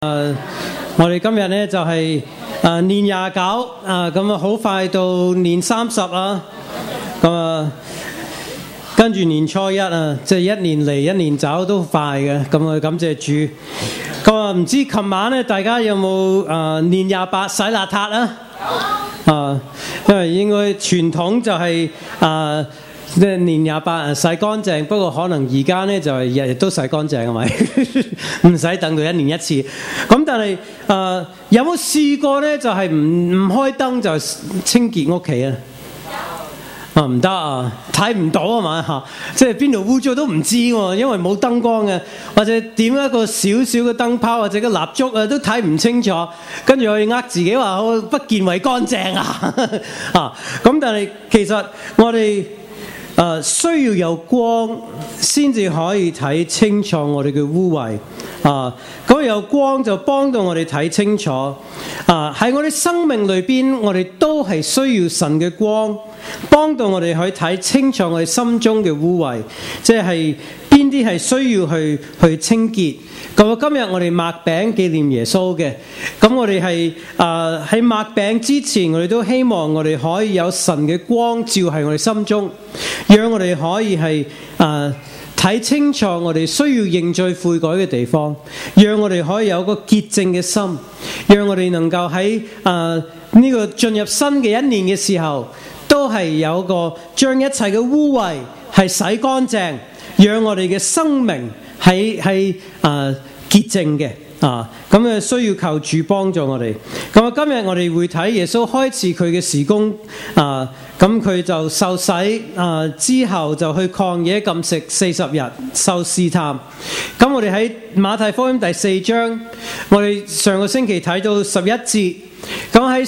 我哋今日咧就係年29咁啊，好快到年30啦。咁啊，跟住年初一啊，即係一年嚟一年走都快嘅。咁啊，感謝主。咁啊，唔知琴晚咧大家有冇年28洗邋遢啊？因為應該傳統就係即係年28洗乾淨，不過可能而家咧就係日日都洗乾淨，係咪？唔使等到一年一次。咁但係有冇試過咧？就係唔開燈就清潔屋企啊？唔得啊，睇唔到啊嘛嚇！即係邊度污糟都唔知喎，因為冇燈光嘅，或者點一個小小嘅燈泡或者個蠟燭啊，都睇唔清楚。跟住我哋呃自己話我不見為乾淨啊！咁但係其實我哋需要有光先至可以睇清楚我哋嘅污穢咁有光就幫到我哋睇清楚喺我哋生命裏邊，我哋都係需要神嘅光幫到我哋去睇清楚我哋心中嘅污穢，即係邊啲係需要去清潔。咁今日我哋擘餅紀念耶穌嘅，咁我哋係喺擘餅之前，我哋都希望我哋可以有神嘅光照喺我哋心中，讓我哋可以係睇清楚我哋需要認罪悔改嘅地方，讓我哋可以有個潔淨嘅心，讓我哋能夠喺呢個進入新嘅一年嘅時候，都係有個將一切嘅污穢係洗乾淨，讓我哋嘅生命係潔淨嘅咁需要求主幫助我哋。咁今日我哋會睇耶穌開始佢嘅事工咁佢就受洗之後就去曠野禁食40日受試探。咁我哋喺馬太福音第4章，我哋上個星期睇到11節。咁喺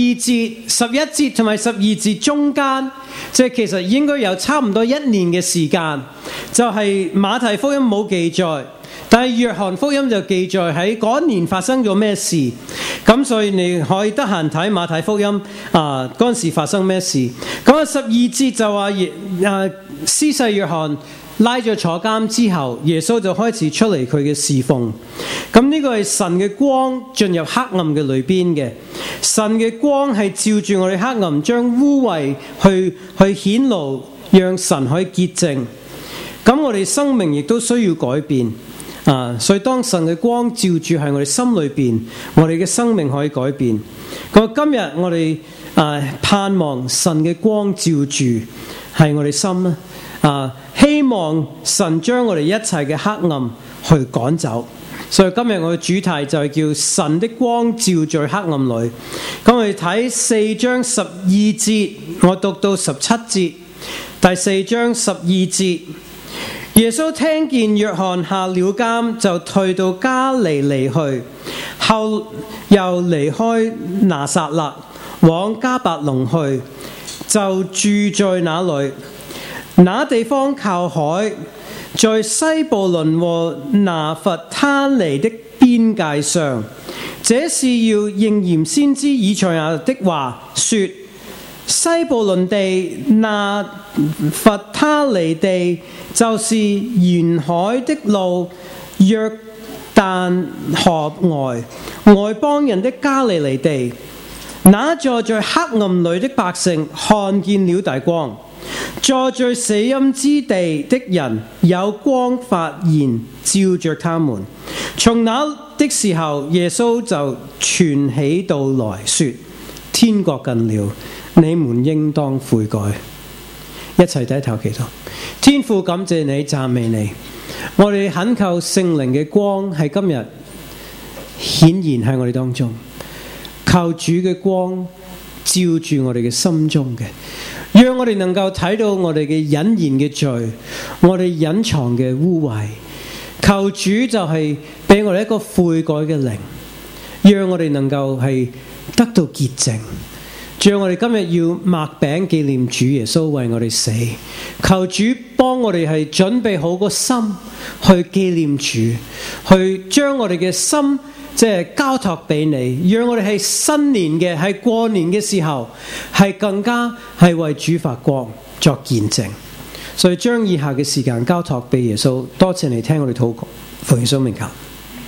11節同埋12節中間，即係其實應該有差唔多1年嘅時間，就係馬太福音冇記載，但係約翰福音就記載喺嗰一年發生咗咩事。咁所以你可以得閒睇馬太福音嗰陣時發生咩事。咁12節就話施洗約翰拉咗坐監之後，耶穌就開始出嚟佢嘅侍奉。咁呢個係神嘅光進入黑暗嘅裏邊嘅，神嘅光係照住我哋黑暗，將污穢去顯露，讓神可以潔淨。咁我哋生命亦都需要改變所以當神嘅光照住喺我哋心裏邊，我哋嘅生命可以改變。咁今日我哋盼望神嘅光照住係我哋心希望神將我哋一切嘅黑暗去趕走。所以今日我嘅主題就係叫神的光照在黑暗裏。咁我哋睇4章12節，我讀到17節。第4章12節，耶穌聽見約翰下了監，就退到加利利去，後又離開拿撒勒，往迦百農去，就住在那裏。那地方靠海，在西布倫和拿弗他利的邊界上。這是要應驗先知以賽亞的話，說西布倫地、拿弗他利地，就是沿海的路，約旦河外邦人的加利利地。那坐在黑暗裏的百姓看見了大光，坐在死蔭之地的人有光發現，照着他們。從那的時候，耶穌就傳起道來說：天國近了，你們應當悔改。一齊低頭祈禱。天父，感謝你，讚美你。我哋懇求聖靈嘅光喺今日顯現喺我哋當中，求主嘅光照住我哋嘅心中嘅，讓我哋能夠睇到我哋嘅隱然嘅罪，我哋隱藏嘅污穢。求主就係俾我哋一個悔改嘅靈，讓我哋能夠係得到潔淨。讓我哋今日要擘餅紀念主耶穌為我哋死，求主幫我哋係準備好個心去紀念主，去將我哋嘅心即係交託俾你，讓我哋係新年嘅，係過年嘅時候係更加係為主發光作見證。所以將以下嘅時間交託俾耶穌。多謝你聽我哋禱告，奉耶穌名求，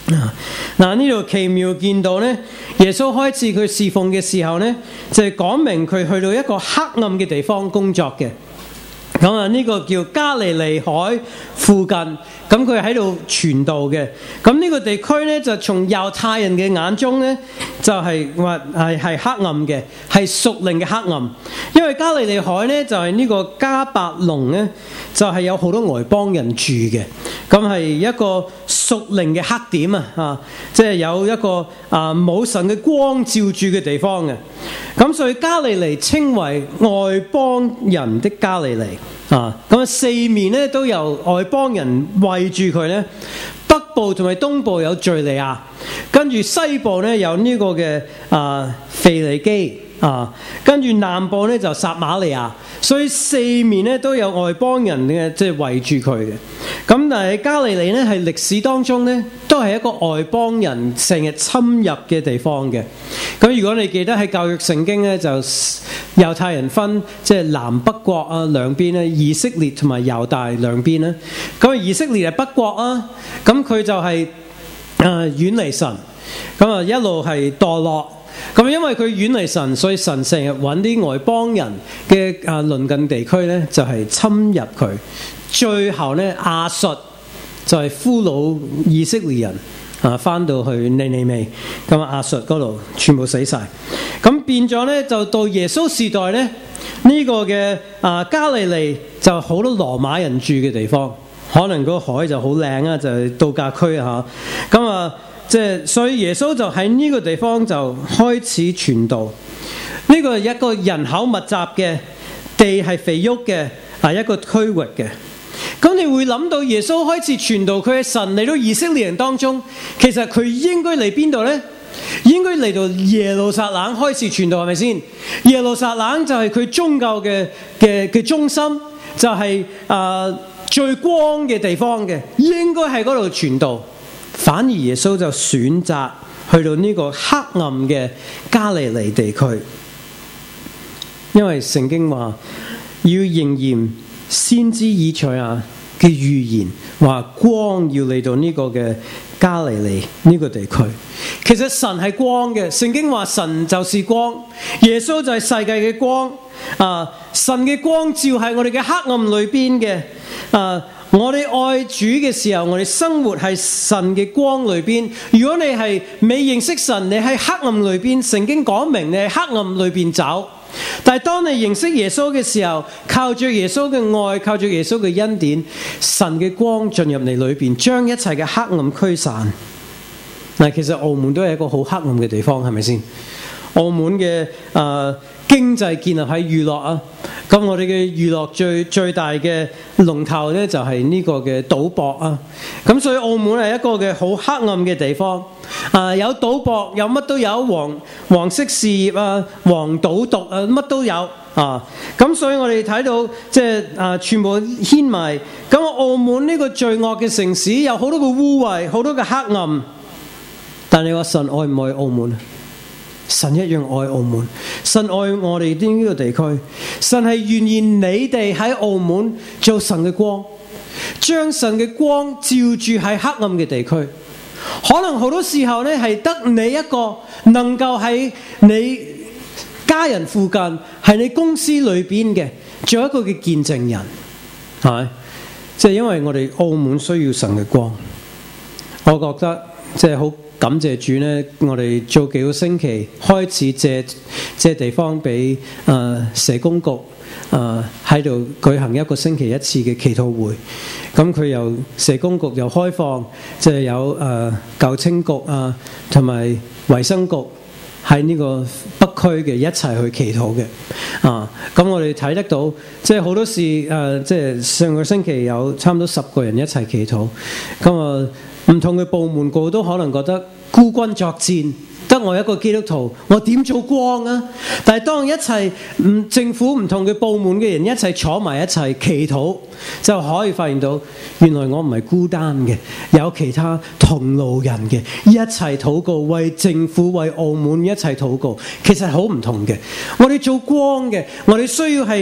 嗱，呢度奇妙見到咧，耶穌開始佢侍奉嘅時候咧，就係講明佢去到一個黑暗嘅地方工作嘅。咁啊，呢個叫加利利海附近，咁佢喺度傳道嘅。咁呢個地區咧，就從猶太人嘅眼中咧，就係話係黑暗嘅，係屬靈嘅黑暗。因為加利利海咧，就係呢個迦百農咧，就係有好多外邦人住嘅。咁係一個屬靈嘅黑點啊！即係有一個冇神嘅光照住嘅地方嘅。咁所以加利利稱為外邦人的加利利啊！咁四面咧都有外邦人圍住佢咧。北部同埋東部有敘利亞，跟住西部咧有呢個嘅腓尼基啊，跟住南部咧就撒瑪利亞，所以四面咧都有外邦人嘅即係圍住佢嘅。咁但係加利利咧係歷史當中咧都係一個外邦人成日侵入嘅地方嘅。咁如果你記得喺教育聖經咧，就猶太人分即係南北國啊兩邊咧，以色列同埋猶大兩邊咧。咁以色列係北國啊，咁佢就係遠離神，咁啊一路係墮落。咁因為佢遠離神，所以神成日揾啲外邦人嘅鄰近地區咧，就係侵入佢。最後咧，亞述就係俘虜以色列人翻到去尼尼微，咁亞述嗰度全部死晒。咁變咗咧，就到耶穌時代咧，呢個嘅加利利就好多羅馬人住嘅地方，可能個海就好靚啊，就係度假區啊嚇。咁啊，即係所以耶穌就喺呢個地方就開始傳道。呢個係一個人口密集嘅地係肥沃嘅一個區域嘅。咁你會諗到耶穌開始傳道，佢係神嚟到以色列人當中，其實佢應該嚟邊度呢？應該嚟到耶路撒冷開始傳道，係咪先？耶路撒冷就係佢宗教嘅中心，就係最光嘅地方嘅，應該喺嗰度傳道。反而耶穌就選擇去到呢個黑暗嘅加利利地區，因為聖經話要應驗先知以賽亞嘅預言，話光要嚟到呢個嘅加利利呢個地區。其實神係光嘅，聖經話神就是光，耶穌就係世界嘅光。神嘅光照喺我哋嘅黑暗裏邊嘅。我哋愛主嘅時候，我哋生活喺神嘅光裏邊。如果你係未認識神，你喺黑暗裏邊，聖經講明你喺黑暗裏邊走。但係當你認識耶穌嘅時候，靠住耶穌嘅愛，靠住耶穌嘅恩典，神嘅光進入你裏邊，將一切嘅黑暗驅散。嗱，其實澳門都係一個好黑暗嘅地方，係咪先？澳門嘅經濟建立喺娛樂啊，咁我哋嘅娛樂最大嘅龍頭咧就係呢個嘅賭博啊，咁所以澳門係一個嘅好黑暗嘅地方。有賭博，有乜都有，黃色事業啊，黃賭毒啊，乜都有啊。咁所以我哋睇到即係全部牽埋。咁澳門呢個罪惡嘅城市有好多個污穢，好多個黑暗。但你話神愛唔愛澳門？神一樣愛澳門，神愛我哋呢個地區，神係願意你哋喺澳門做神嘅光，將神嘅光照住喺黑暗嘅地區。可能好多時候咧係得你一個能夠喺你家人附近，喺你公司裏邊嘅做一個嘅見證人，係咪？即係因為我哋澳門需要神嘅光，我覺得即係好。感謝主呢，我哋做幾個星期開始借地方俾社工局喺度舉行一個星期一次嘅祈禱會。咁佢由社工局又開放，即係有舊青局同埋衛生局喺呢個北區嘅一齊去祈禱嘅。咁我哋睇得到，即係好多時即係上個星期有差唔多10個人一齊祈禱。咁唔同嘅部門個都可能覺得孤軍作戰，得我一個基督徒，我點做光啊？但係當一齊政府唔同嘅部門嘅人一齊坐埋一齊祈禱，就可以發現到原來我唔係孤單嘅，有其他同路人嘅一齊禱告，為政府為澳門一齊禱告，其實好唔同嘅。我哋做光嘅，我哋需要係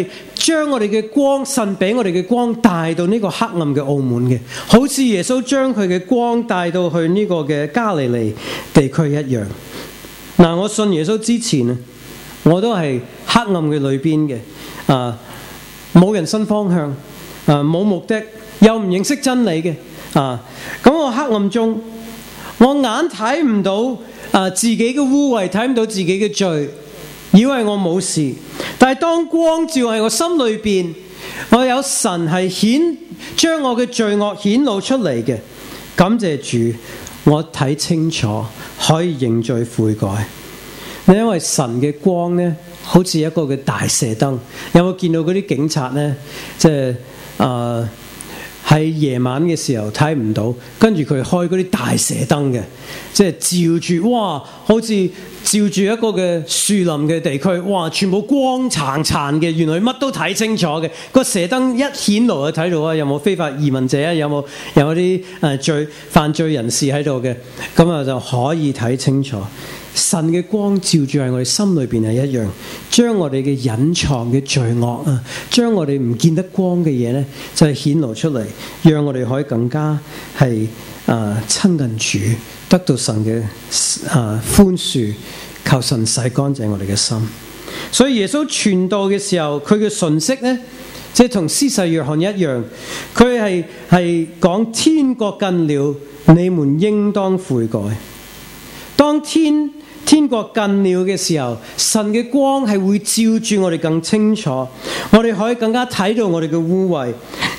將我哋嘅光，神俾我哋嘅光帶到呢個黑暗嘅澳門嘅，好似耶穌將佢嘅光帶到去呢個嘅加利利地區一樣。嗱，我信耶穌之前我都係黑暗嘅裏邊嘅，冇人生方向，冇目的，又唔認識真理嘅，咁我黑暗中，我眼睇唔到自己嘅污穢，睇唔到自己嘅罪，以為我冇事。但係當光照喺我心裏邊，我有神係將我嘅罪惡顯露出嚟嘅。感謝主，我睇清楚，可以認罪悔改。因為神嘅光呢，好似一個嘅大射燈。有冇見到嗰啲警察呢？即係喺夜晚嘅時候睇唔到，跟住佢開嗰啲大射燈嘅，即係照住，哇，好似照住一個嘅樹林嘅地區，哇，全部光燦燦嘅，原來乜都睇清楚嘅。個射燈一顯露就睇到有冇非法移民者，有冇啲犯罪人士喺度嘅，咁就可以睇清楚。神嘅光照住喺我哋心裏邊係一樣，將我哋嘅隱藏嘅罪惡將我哋唔見得光嘅嘢呢，就係顯露出嚟，讓我哋可以更加係親近主，得到神嘅寬恕，求神洗乾淨我哋嘅心。所以耶穌傳道嘅時候，佢嘅訊息呢，即係同施洗約翰一樣，佢係講天國近了，你們應當悔改。當天國近了嘅時候，神嘅光係會照住我哋更清楚，我哋可以更加睇到我哋嘅污穢，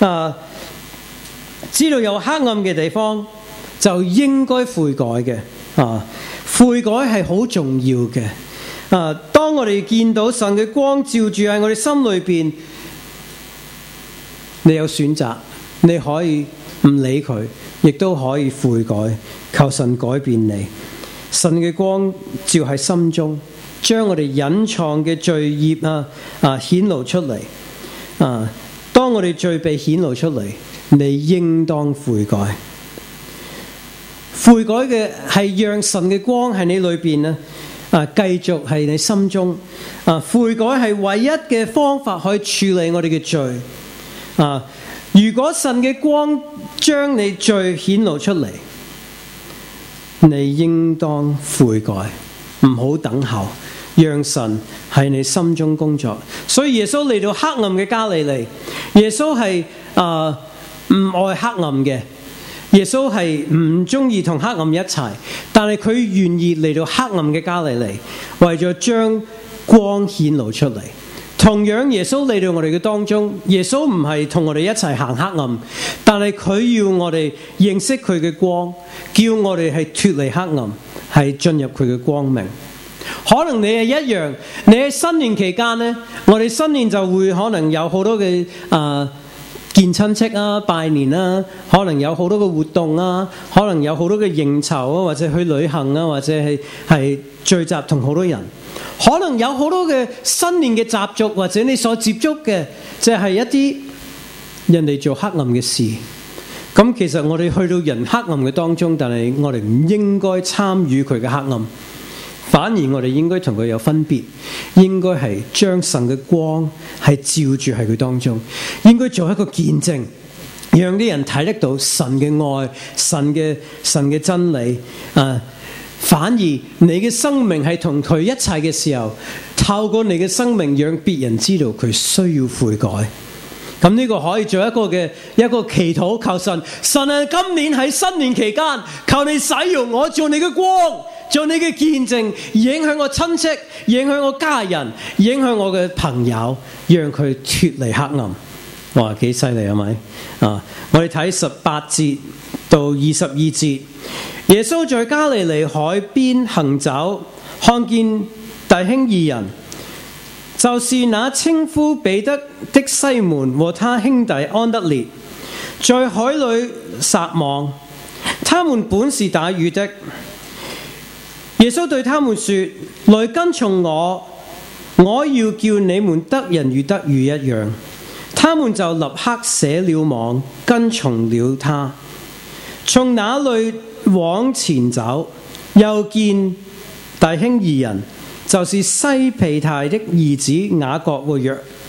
知道有黑暗嘅地方就應該悔改嘅，悔改係好重要嘅。當我哋見到神嘅光照住喺我哋心裏邊，你有選擇，你可以唔理佢，亦都可以悔改，求神改變你。神嘅光照喺心中，將我哋隱藏嘅罪孽顯露出嚟。當我哋罪被顯露出嚟，你應當悔改。悔改嘅係讓神嘅光喺你裏邊繼續喺你心中。悔改係唯一嘅方法可以處理我哋嘅罪。如果神嘅光將你罪顯露出嚟，你應當悔改，唔好等候，讓神喺你心中工作。所以耶穌嚟到黑暗嘅加利利，耶穌係唔愛黑暗嘅，耶穌係唔中意同黑暗一齊，但係佢願意嚟到黑暗嘅加利利，為咗將光顯露出嚟。同樣耶穌嚟到我哋嘅當中，耶穌唔係同我哋一齊行黑暗，但係佢要我哋認識佢嘅光，叫我哋係脫離黑暗，係進入佢嘅光明。可能你係一樣，你喺新年期間呢，我哋新年就會可能有好多嘅見親戚拜年可能有好多嘅活動可能有好多嘅應酬或者去旅行或者係聚集同好多人。可能有好多嘅新年嘅習俗，或者你所接觸嘅，就係一啲人哋做黑暗嘅事。咁其實我哋去到人黑暗嘅當中，但係我哋唔應該參與佢嘅黑暗，反而我哋應該同佢有分別，應該係將神嘅光係照住喺佢當中，應該做一個見證，讓啲人睇得到神嘅愛、神嘅真理反而你嘅生命係同佢一齊嘅時候，透過你嘅生命讓別人知道佢需要悔改。咁呢個可以做一個祈禱，求神今年喺新年期間，求你使用我做你嘅光，做你嘅見證，影響我親戚，影響我家人，影響我嘅朋友，讓佢脫離黑暗。哇，幾犀利係咪？我哋睇18節到22節。耶穌在加利利海邊行走，看見弟兄二人，就是那稱呼彼得的西門和他兄弟安德烈，在海裏撒網。他們本是打魚的。耶穌對他們說：來跟從我，我要叫你們得人如得魚一樣。他們就立刻捨了網，跟從了他。從那裏往前走，又見弟兄二人，就是西庇太的兒子雅各和約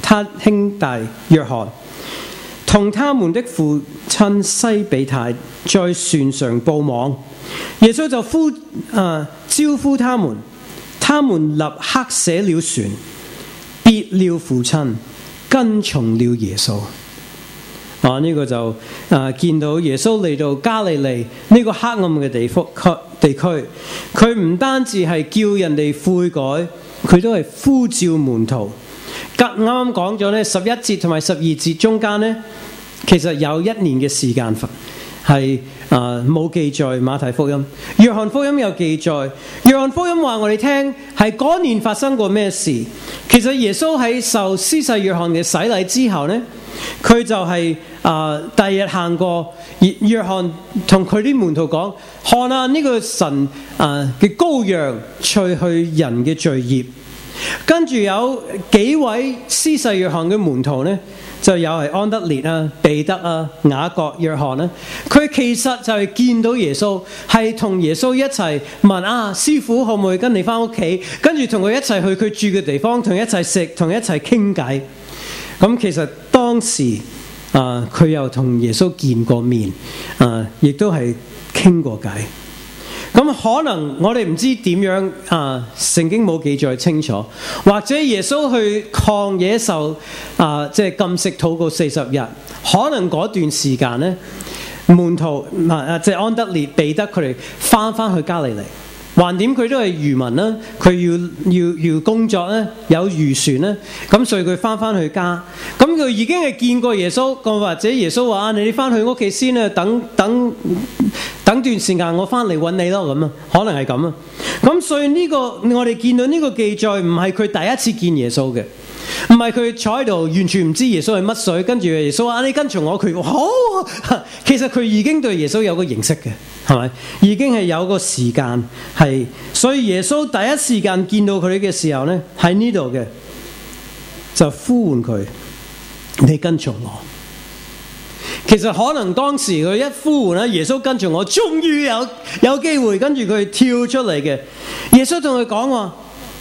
他兄弟約翰，同他們的父親西比太在船上布網。耶穌就招呼他們，他們立刻捨了船，別了父親，跟從了耶穌。呢個就見到耶穌嚟到加利利呢個黑暗嘅地區，佢唔單止係叫人哋悔改，佢都係呼召門徒。啱啱講咗呢11節同埋12節中間呢，其實有1年嘅時間係冇記載馬太福音。約翰福音有記載，約翰福音話我哋聽係嗰年發生過咩事。其實耶穌喺受施洗約翰嘅洗禮之後呢，佢就係第二日行過，約翰同佢啲門徒講：看啊，呢個神嘅羔羊，除去人嘅罪孽。跟住有幾位施洗約翰嘅門徒呢，就有係安德烈啊、彼得啊、雅各、約翰啦。佢其實就係見到耶穌，係同耶穌一齊問師父可唔可以跟你返屋企？跟住同佢一齊去佢住嘅地方，同一齊食，同一齊傾偈。咁其實當時佢又同耶穌見過面，亦都係傾過偈。咁可能我哋唔知點樣聖經冇記載清楚，或者耶穌去曠野受即係禁食禱告40日，可能嗰段時間呢，門徒即係安德烈、彼得佢哋翻去加利利。橫掂佢都係漁民啦，佢要工作咧，有漁船啦，咁所以佢翻去家。咁佢已經係見過耶穌，或者耶穌話：你翻去屋企先啊，等段時間我翻嚟揾你咯，咁啊，可能係咁啊。咁所以呢個我哋見到呢個記載唔係佢第一次見耶穌嘅，唔係佢坐喺度完全唔知耶穌係乜水，跟住耶穌話：你跟從我，佢好。其實佢已經對耶穌有個認識嘅，係咪？已經係有個時間係，所以耶穌第一時間見到佢嘅時候呢，喺呢度嘅就呼喚佢：你跟從我。其實可能當時佢一呼喚耶穌跟從我，終於有機會，跟住佢跳出嚟嘅。耶穌同佢講話：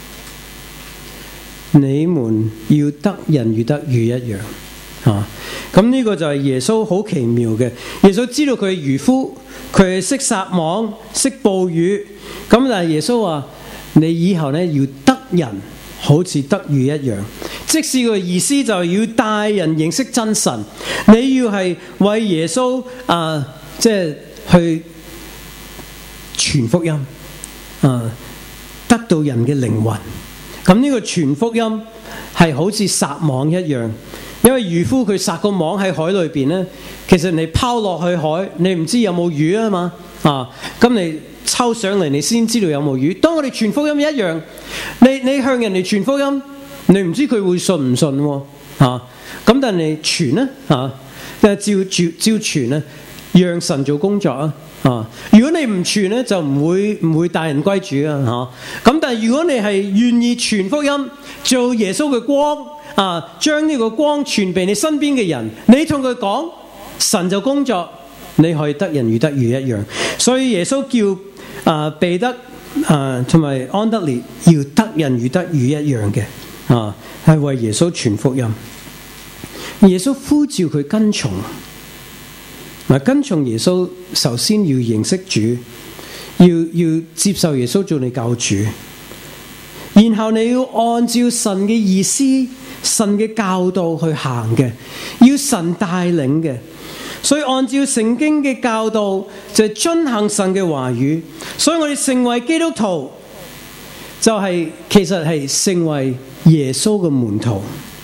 你們要得人如得魚一樣。咁呢個就係耶穌好奇妙嘅。耶穌知道佢係漁夫，佢係識撒網、識捕魚。咁但係耶穌話：你以後呢，要得人好似得魚一樣。即使個意思就係要帶人認識真神，你要係為耶穌即係去傳福音，得到人嘅靈魂。咁呢個傳福音係好似撒網一樣，因為漁夫佢撒個網喺海裏邊咧，其實你拋落去海，你唔知有冇魚啊嘛，咁你抽上嚟你先知道有冇魚。當我哋傳福音一樣，你向人哋傳福音，你唔知佢會信唔信喎，咁但係你傳咧，照傳咧，讓神做工作啊。如果你唔傳咧，就唔會帶人歸主啊。咁但係如果你係願意傳福音，做耶穌嘅光將呢個光傳俾你身邊嘅人，你同佢講，神就工作，你可以得人如得魚一樣。所以耶穌叫彼得同埋安德烈要得人如得魚一樣嘅，係為耶穌傳福音。耶穌呼召佢跟從。跟從耶穌，首先要認識主，要接受耶穌做你救主，然後你要按照神嘅意思、神嘅教導去行嘅，要神帶領嘅。所以按照聖經嘅教導，就係遵行神嘅話語。所以我哋成為基督徒，就係其實係成為耶穌嘅門徒。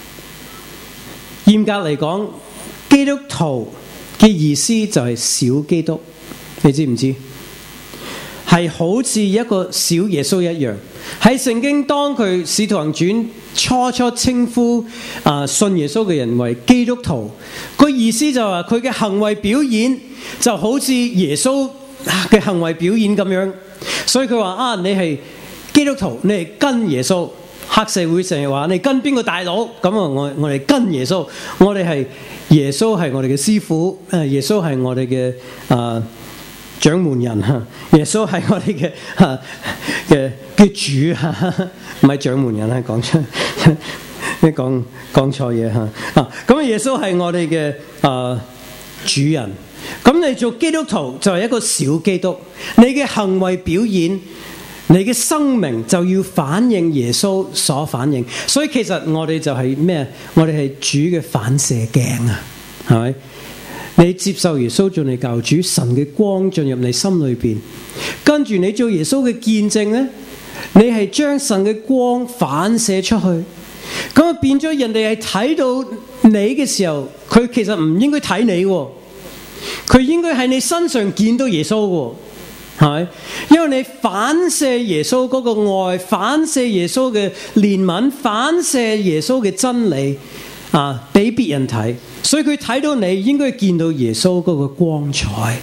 嚴格嚟講，基督徒嘅意思就係小基督，你知唔知？係好似一個小耶穌一樣。喺聖經當佢使徒行傳初稱呼信耶穌嘅人為基督徒，個意思就係話佢嘅行為表演就好似耶穌嘅行為表演咁樣。所以佢話你係基督徒，你係跟耶穌。黑社會成日話你跟邊個大佬，咁我哋跟耶穌，我哋係耶穌係我哋嘅師傅，耶穌係我哋嘅掌門人，耶穌係我哋嘅主，唔係掌門人啦，講出你講錯嘢嚇啊！咁耶穌係我哋嘅主人。咁你做基督徒就係一個小基督，你嘅行為表演，你嘅生命就要反映耶穌所反映。所以其實我哋就係咩？我哋係主嘅反射鏡啊，係咪？你接受耶穌做你救主，神嘅光進入你心裏邊，跟住你做耶穌嘅見證呢，你係將神嘅光反射出去，咁變咗人哋係睇到你嘅時候，佢其實唔應該睇你喎，佢應該喺你身上見到耶穌喎，係咪？因為你反射耶穌嗰個愛，反射耶穌嘅憐憫，反射耶穌嘅真理啊，俾別人睇，所以佢睇到你應該見到耶穌嗰個光彩。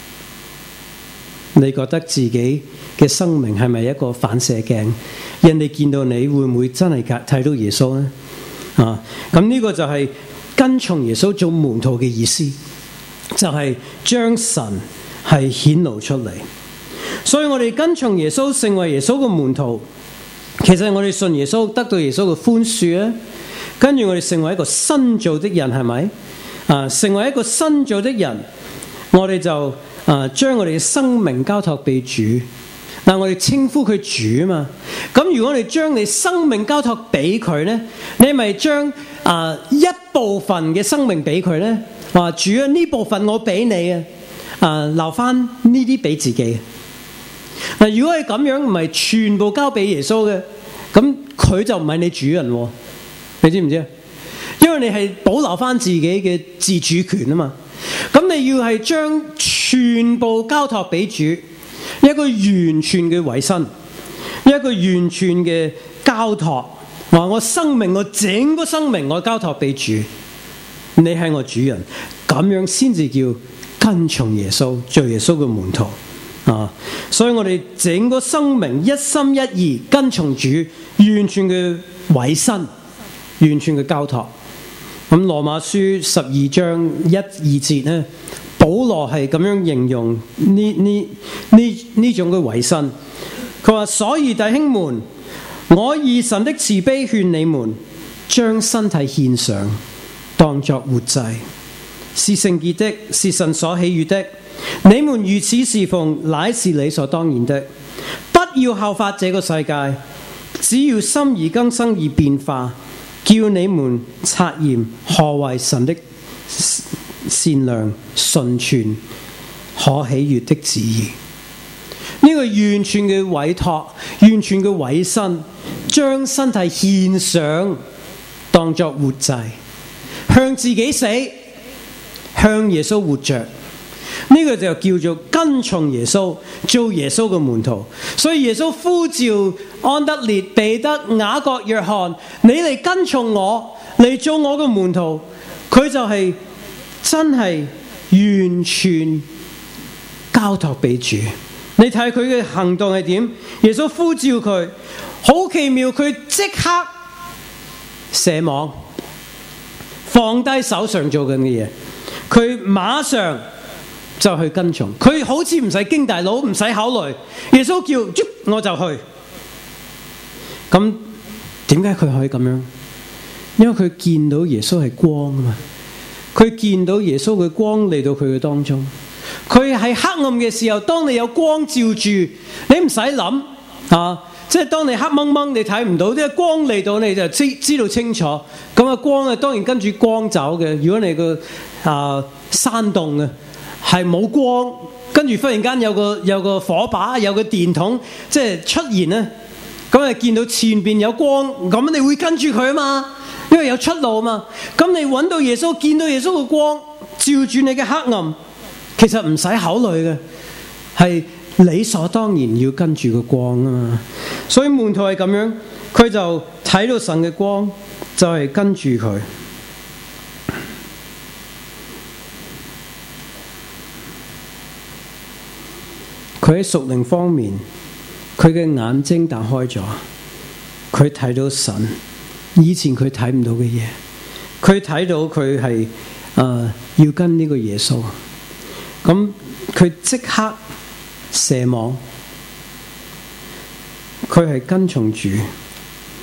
你覺得自己嘅生命係咪一個反射鏡？人哋見到你會唔會真係睇到耶穌呢？啊，咁呢個就係跟從耶穌做門徒嘅意思，就係將神係顯露出嚟。所以我哋跟從耶穌，成為耶穌嘅門徒，其實我哋信耶穌，得到耶穌嘅寬恕啊，跟住我哋成為一個新造的人，係咪？啊，成為一個新造的人，我哋就將我哋嘅生命交託俾主。嗱，我哋稱呼佢主啊嘛。咁如果我哋將你生命交託俾佢呢，你咪將一部分嘅生命俾佢呢？話主啊，呢部分我俾你啊，留翻呢啲俾自己。嗱，如果係咁樣，唔係全部交俾耶穌嘅，咁佢就唔係你主人喎。你知唔知啊？因為你係保留翻自己嘅自主權啊嘛。咁你要係將全部交託俾主，一個完全嘅委身，一個完全嘅交託。話我生命，我整個生命我交託俾主，你係我主人，咁樣先至叫跟從耶穌，做耶穌嘅門徒啊！所以我哋整個生命一心一意跟從主，完全嘅委身，完全嘅交託。咁羅馬書12章1、2節呢，保羅係咁樣形容呢種嘅委身。佢話：所以弟兄們，我以神的慈悲勸你們，將身體獻上，當作活祭，是聖潔的，是神所喜悅的。你們如此侍奉，乃是理所當然的。不要效法這個世界，只要心意更新而變化，叫你們察驗何為神的善良、純全、可喜悅的旨意。呢個完全嘅委託，完全嘅委身，將身體獻上，當作活祭，向自己死，向耶穌活着。呢個就叫做跟從耶穌，做耶穌嘅門徒。所以耶穌呼召安德烈、彼得、雅各、約翰，你嚟跟從我，嚟做我嘅門徒。佢就係真係完全交託俾主。你睇佢嘅行動係點？耶穌呼召佢，好奇妙，佢即刻射網，放低手上做緊嘅嘢，佢馬上就去跟從。佢好似唔使經大腦，唔使考慮，耶穌叫我就去。咁點解佢可以咁樣？因為佢見到耶穌係光啊嘛，佢見到耶穌嘅光嚟到佢嘅當中。佢喺黑暗嘅時候，當你有光照住，你唔使諗啊！即係當你黑掹掹，你睇唔到，啲光嚟到你就知道清楚。咁啊光啊，當然跟住光走嘅。如果你個山洞啊係冇光，跟住忽然間有個火把，有個電筒，即係出現咧，咁你見到前邊有光，咁你會跟住佢啊嘛，因為有出路啊嘛。咁你揾到耶穌，見到耶穌嘅光照住你嘅黑暗。其實唔使考慮嘅，係理所當然要跟住個光啊嘛。所以門徒係咁樣，佢就睇到神嘅光，就係跟住佢。佢喺屬靈方面，佢嘅眼睛打開咗，佢睇到神以前佢睇唔到嘅嘢，佢睇到佢係要跟呢個耶穌。咁佢即刻射網，佢係跟從主，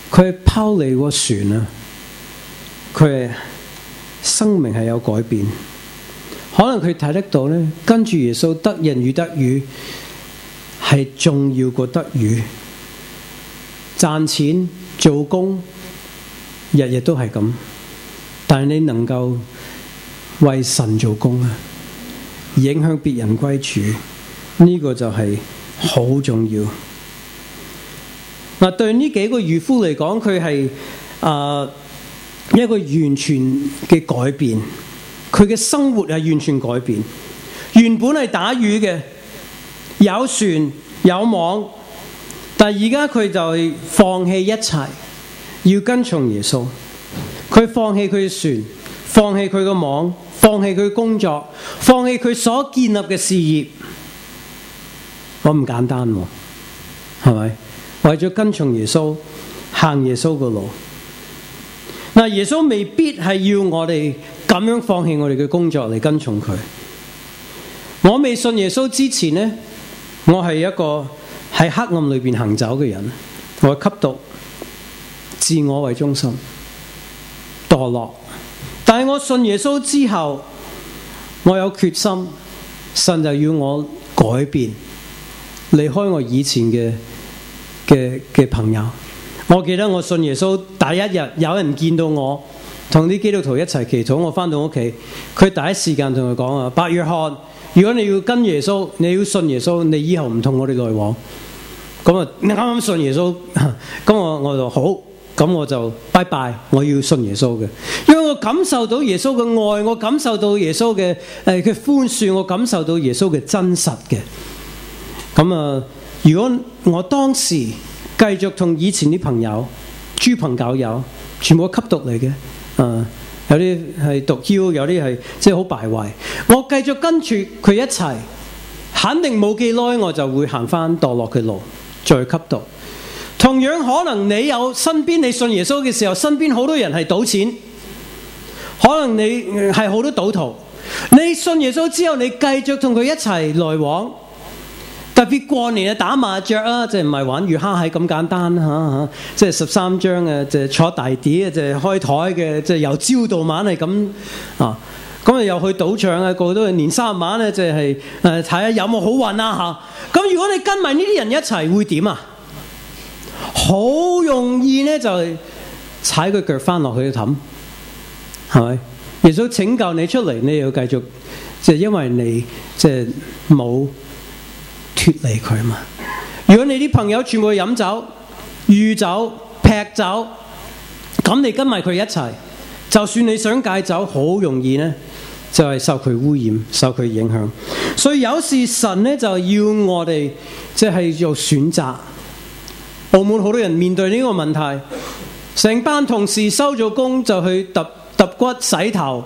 佢拋離個船啊，佢生命係有改變。可能佢睇得到咧，跟住耶穌得人如得魚係重要過得魚。賺錢做工日日都係咁，但係你能夠為神做工啊，影響別人歸主，呢個就係好重要。嗱，對呢幾個漁夫嚟講，佢係一個完全嘅改變，佢嘅生活係完全改變。原本係打魚嘅，有船有網，但係而家佢就係放棄一切，要跟從耶穌。佢放棄佢嘅船，放棄佢嘅網，放棄佢工作，放棄佢所建立嘅事業。我唔簡單喎，係咪？為咗跟從耶穌，行耶穌嘅路。嗱，耶穌未必係要我哋咁樣放棄我哋嘅工作嚟跟從佢。我未信耶穌之前呢，我係一個喺黑暗裏邊行走嘅人，我吸毒，自我為中心，墮落。但係我信耶穌之後，我有決心，神就要我改變，離開我以前嘅朋友。我記得我信耶穌第一日，有人見到我同啲基督徒一齊祈禱，我返到屋企，佢第一時間同佢講啊，白約翰，如果你要跟耶穌，你要信耶穌，你以後唔同我哋來往。咁啊，你啱啱信耶穌，咁我就好，咁我就拜拜，我要信耶穌嘅，因為我感受到耶穌嘅愛，我感受到耶穌嘅寬恕，我感受到耶穌嘅真實嘅。咁啊，如果我當時繼續同以前啲朋友、豬朋狗友，全部吸毒嚟嘅，有啲係毒梟，有啲係即係好敗壞。我繼續跟住佢一齊，肯定冇幾耐我就會行返墮落嘅路，再吸毒。同樣可能你有身邊你信耶穌嘅時候，身邊好多人係賭錢，可能你係好多賭徒。你信耶穌之後，你繼續同佢一齊來往。特別過年啊，打麻雀啊，即係唔係玩魚蝦蟹咁簡單嚇，即係13張嘅，即係坐大碟，即係開台嘅，即係由朝到晚係咁啊。咁啊又去賭場啊，個個都係年30晚咧，即係睇下有冇好運啊嚇。咁如果你跟埋呢啲人一齊，會點啊？好容易咧就踩佢腳翻落去嘅氹，係咪？耶穌拯救你出嚟，你要繼續，即係因為你即係冇脫離佢嘛。如果你啲朋友全部去飲酒、酗酒、劈酒，咁你跟埋佢一齊，就算你想戒酒，好容易呢就係受佢污染、受佢影響。所以有時神呢就要我哋即係做選擇。澳門好多人面對呢個問題，成班同事收咗工就去揼骨洗頭，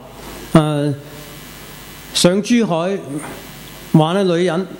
上珠海玩下女人，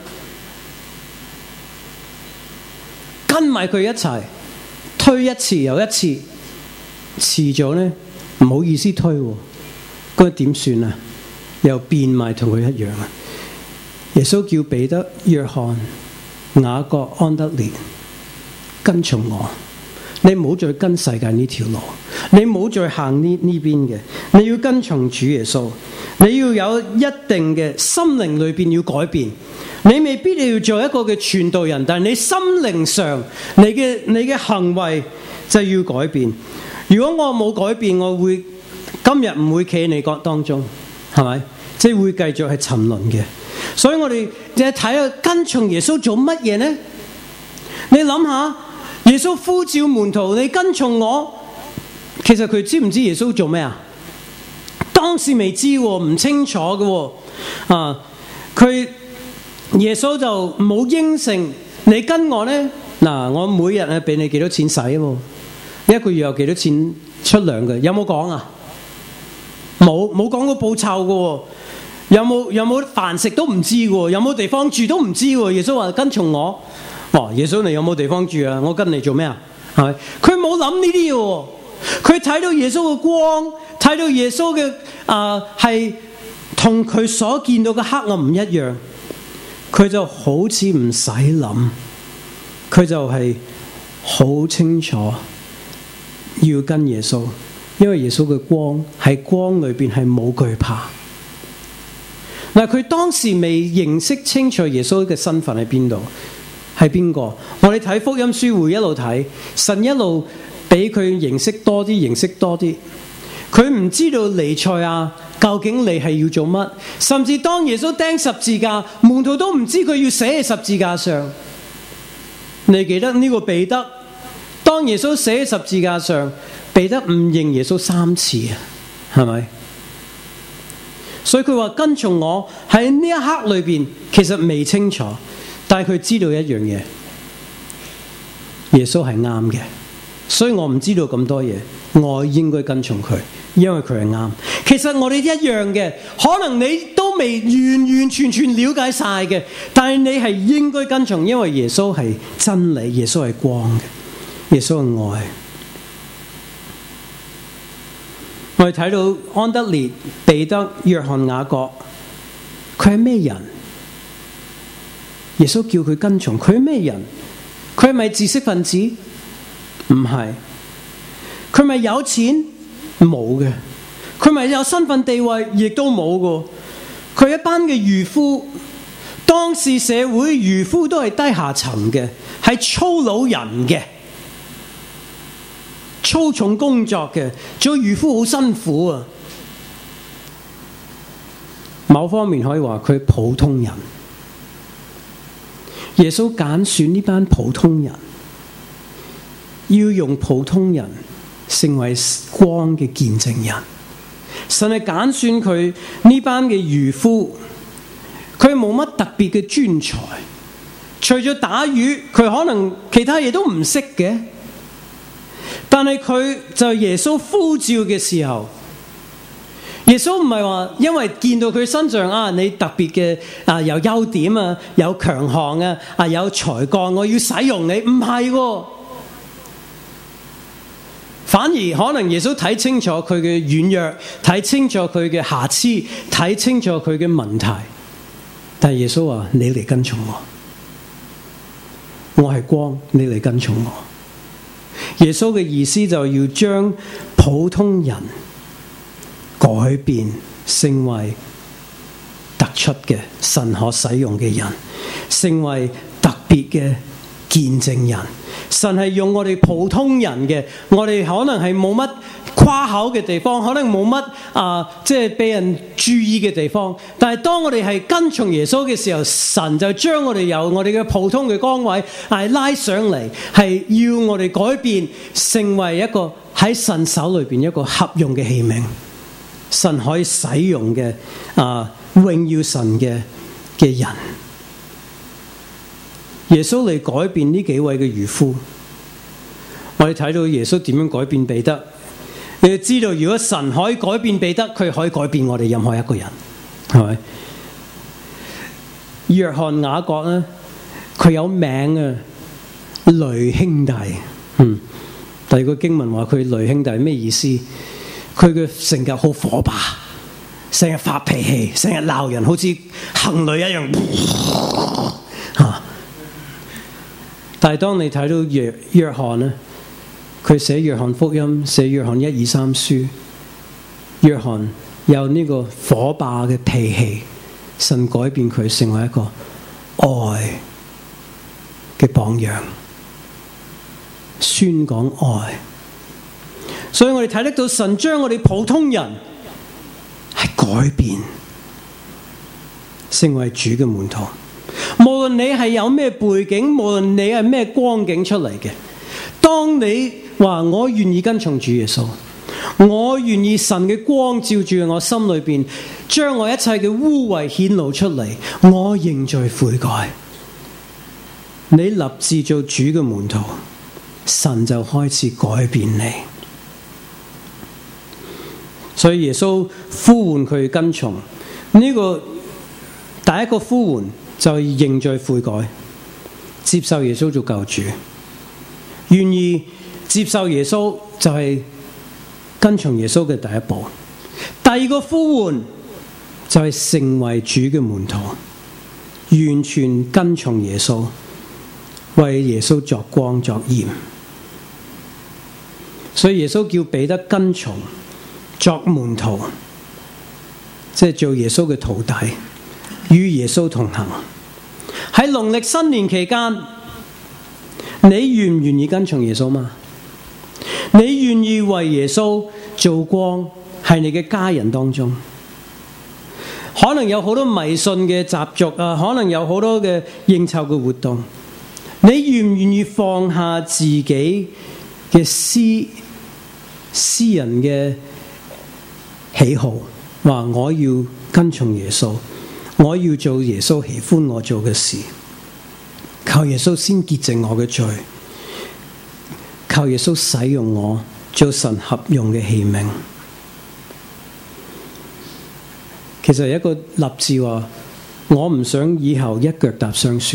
跟埋佢一齊推一次又一次，遲咗呢唔好意思推喎，咁點算啊？又變埋同佢一樣啊！耶穌叫彼得、約翰、雅各、安德烈跟從我，你唔好再跟世界呢條路，你唔好再行呢邊嘅，你要跟從主耶穌，你要有一定嘅心靈裏邊要改變。你未必要做一個嘅傳道人，但係你心靈上你嘅行為就要改變。如果我冇改變，我會今日唔會企喺你當中，係咪？即係會繼續係沉淪嘅。所以我哋就睇下跟從耶穌做乜嘢呢？你諗下，耶穌呼召門徒，你跟從我，其實佢知唔知耶穌做咩啊？當時未知喎，唔清楚嘅喎。佢耶穌就冇應承你跟我呢。嗱，我每日俾你幾多錢使喎？一個月有幾多錢出糧嘅？有冇講啊？冇講過報酬嘅喎。有冇飯食都唔知喎，有冇地方住都唔知喎。耶穌話跟從我，耶穌你有冇地方住啊？我跟你做咩啊？係咪？佢冇諗呢啲嘅，佢睇到耶穌嘅光，睇到耶穌嘅係同佢所見到嘅黑暗唔一樣，佢就好似唔使諗，佢就係好清楚要跟耶穌，因為耶穌嘅光喺光裏邊係冇懼怕。嗱，佢當時未認識清楚耶穌嘅身份喺邊度，係邊個？我哋睇福音書會一路睇，神一路俾佢認識多啲，認識多啲。佢唔知道彌賽亞究竟你係要做乜，甚至當耶穌釘十字架，門徒都唔知佢要死喺十字架上。你記得呢個彼得，當耶穌死喺十字架上，彼得唔認耶穌3次啊，係咪？所以佢話跟從我喺呢一刻裏邊，其實未清楚，但係佢知道一樣嘢，耶穌係啱嘅，所以我唔知道咁多嘢，我應該跟從佢，因為佢係啱。其實我哋一樣嘅，可能你都未完全了解晒嘅，但係你係應該跟從，因為耶穌係真理，耶穌係光嘅，耶穌係愛。我哋睇到安德烈、彼得、約翰、雅各，佢係咩人？耶穌叫佢跟從，佢係咩人？佢係咪知識分子？唔係。佢係咪有錢？冇嘅。佢係咪有身份地位？亦都冇嘅。佢係一班嘅漁夫，當時社會漁夫都係低下層嘅，係粗魯人嘅。粗重工作嘅，做漁夫好辛苦啊。某方面可以話佢普通人。耶穌揀選呢班普通人，要用普通人成為光嘅見證人。神係揀選佢呢班嘅漁夫，佢冇乜特別嘅專才，除咗打魚，佢可能其他嘢都唔識嘅。但係佢就耶穌呼召嘅時候，耶穌唔係話因為見到佢身上你特別嘅有優點啊，有強項啊，有才幹，我要使用你，唔係喎。反而可能耶穌睇清楚佢嘅軟弱，睇清楚佢嘅瑕疵，睇清楚佢嘅問題。但係耶穌話：你嚟跟從我，我係光，你嚟跟從我。耶穌嘅意思就要將普通人改變成為突出嘅神可使用嘅人，成為特別嘅見證人。神係用我哋普通人嘅，我哋可能係冇乜誇口嘅地方，可能冇乜即係被人注意嘅地方。但係當我哋係跟從耶穌嘅時候，神就將我哋由我哋嘅普通嘅崗位拉上嚟，係要我哋改變，成為一個喺神手裏邊一個合用嘅器皿，神可以使用嘅榮耀神嘅人。耶穌嚟改變呢幾位嘅漁夫，我哋睇到耶穌點樣改變彼得。你要知道，如果神可以改變彼得，佢可以改變我哋任何一個人，係咪？約翰雅各咧，佢有名啊，雷兄弟。第二個經文話佢雷兄弟咩意思？佢嘅性格好火爆，成日發脾氣，成日鬧人，好似行雷一樣。但係當你睇到約翰咧，佢寫約翰福音，寫約翰1、2、3書，約翰有呢個火爆嘅脾氣，神改變佢成為一個愛嘅榜樣，宣講愛。所以我哋睇得到神將我哋普通人係改變，成為主嘅門徒。無論你係有咩背景，無論你係咩光景出嚟嘅，當你話我願意跟從主耶穌，我願意神嘅光照住我心裏邊，將我一切嘅污穢顯露出嚟，我認罪悔改，你立志做主嘅門徒，神就開始改變你。所以耶穌呼喚佢跟從，呢個第一個呼喚就係認罪悔改，接受耶穌做救主，願意接受耶穌就係跟從耶穌嘅第一步。第二個呼喚就係成為主嘅門徒，完全跟從耶穌，為耶穌作光作鹽。 所以耶穌叫彼得跟從，作門徒，即係做耶穌嘅徒弟，與耶穌同行。喺農曆新年期間，你願唔願意跟從耶穌嗎？你願意為耶穌做光，喺你嘅家人當中？可能有好多迷信嘅習俗啊，可能有好多嘅應酬嘅活動。你願唔願意放下自己嘅私人嘅喜好，話我要跟從耶穌，我要做耶穌喜歡我做嘅事，靠耶穌先潔淨我嘅罪，靠耶穌使用我做神合用嘅器皿。其實有一個立志話，我唔想以後一腳踏雙船，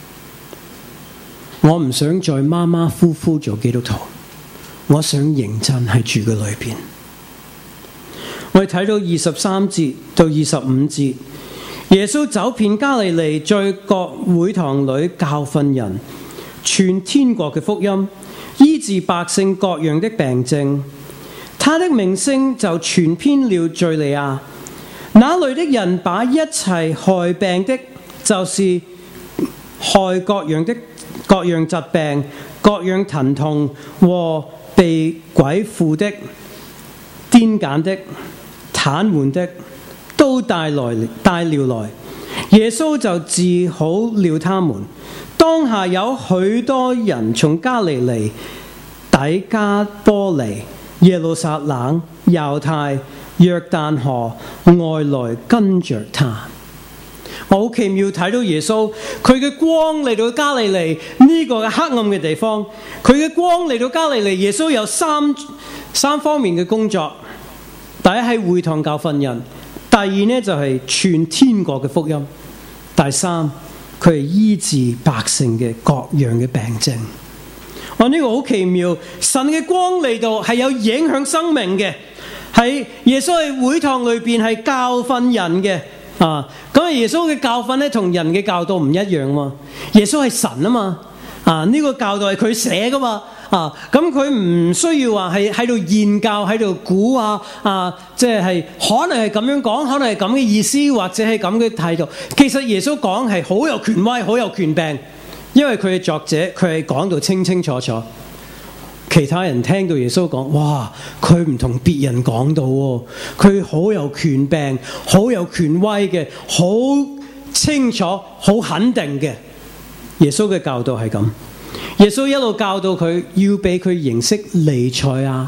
我唔想再馬馬虎虎做基督徒，我想認真喺主嘅裏邊。我哋睇到23節到25節，耶穌走遍加利利，在各會堂裏教訓人，傳天國嘅福音，醫治百姓各樣的病症。他的名聲就傳遍了敘利亞。那裏的人把一切害病的，就是害各樣疾病、各樣疼痛和被鬼附的、癲癇的、癱瘓的，都帶了來。耶穌就治好了他們。當下有許多人從加利利、底加波利、耶路撒冷、猶太、約旦河外來跟着他。我好奇妙睇到耶穌，佢嘅光嚟到加利利呢個黑暗嘅地方，佢嘅光嚟到加利利。耶穌有三方面嘅工作。第一係會堂教訓人，第二呢就係傳天國嘅福音，第三佢係醫治百姓嘅各樣嘅病症。呢個好奇妙，神嘅光嚟到係有影響生命嘅。喺耶穌喺會堂裏邊係教訓人嘅咁耶穌嘅教訓咧同人嘅教導唔一樣嘛。耶穌係神啊嘛，呢個教導係佢寫噶嘛，咁佢唔需要話係喺度研教喺度估即係可能係咁樣講，可能係咁嘅意思，或者係咁嘅態度。其實耶穌講係好有權威，好有權柄，因為佢係作者，佢係講到清清楚楚。其他人聽到耶穌講，哇！佢唔同別人講到喎，佢好有權柄，好有權威嘅，好清楚，好肯定嘅。耶穌嘅教導係咁。耶穌一路教導佢，要俾佢認識彌賽亞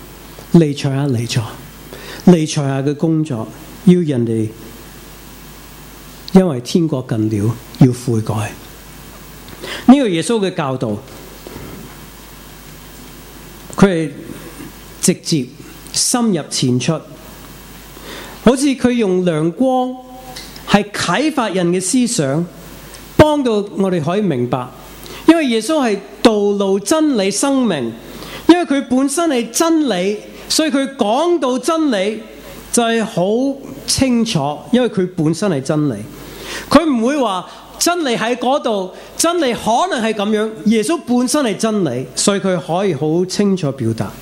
嘅工作，要人哋因為天國近了，要悔改。呢個耶穌嘅教導。佢係直接深入淺出，好似佢用亮光係啟發人嘅思想，幫到我哋可以明白。因為耶穌係道路、真理、生命，因為佢本身係真理，所以佢講到真理就係好清楚，因為佢本身係真理，佢唔會話真理喺嗰度，真理可能係咁樣。耶穌本身係真理，所以佢可以好清楚表達。